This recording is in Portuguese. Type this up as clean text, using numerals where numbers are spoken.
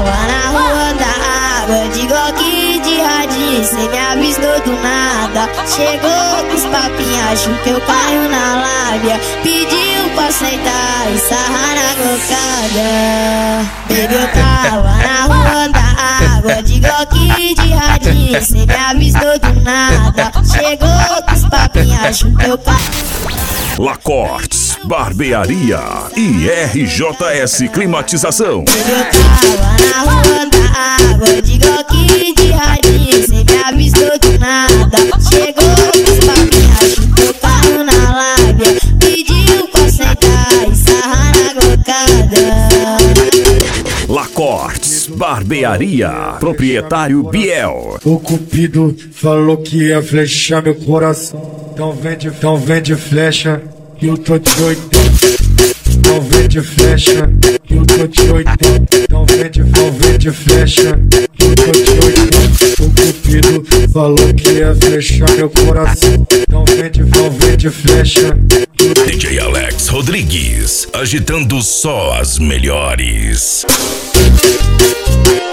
tava na rua da água, de Glock de radinho, cê me avistou do nada. Chegou com os papinhos, achou que eu caio na lábia. Pediu pra sentar e sarrar na glocada. Baby, eu tava na rua da água, de Glock de radinho, cê me avistou do nada. Chegou com os papinhos, achou que eu caio. Lacortes, Barbearia e RJS Climatização. Eu tava na rua da água, de Glock de radinho, cê me avistou do nada. Chegou com os papinhos, achou que eu caio na lábia. Pediu pra sentar e sarrar na glocada. Lacortes, Barbearia, proprietário Biel. O Cupido falou que ia flechar meu coração. Então vende flecha, eu tô de 80. Então vende flecha, eu tô de 80. Então vende flecha, eu tô de 80. O Cupido falou que ia flechar meu coração. Então vende flecha. DJ Alex Rodrigues, agitando só as melhores.